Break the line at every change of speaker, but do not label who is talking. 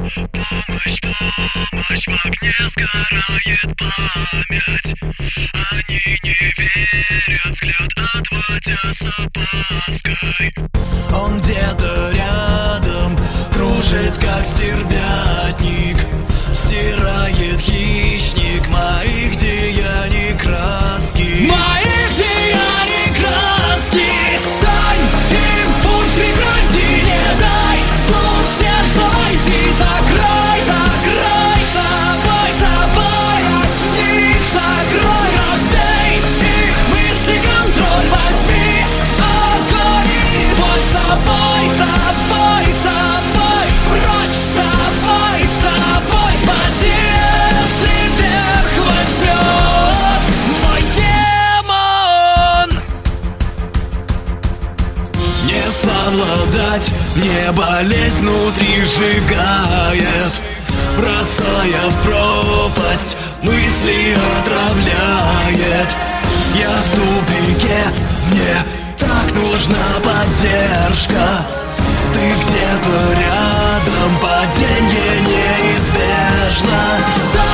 Помощь, помощь, в огне сгорает память. Они не верят, взгляд отводя с опаской. Он где-то рядом кружит, как стервятник. Стирает хищник моих деяний краски. Моих деяний краски. Стань им, путь прекрати, не дай злу в сердце войти. Закрой, закрой собой, собой от них закрой. Разбей их мысли, контроль возьми. Огонь и боль собой, собой, собой. Прочь с тобой, с тобой. Спаси, если вверх возьмет мой демон. Не совладать, мне болезнь внутри сжигает, бросая в пропасть, мысли отравляет. Я в тупике, мне так нужна поддержка. Ты где-то рядом, падение неизбежно.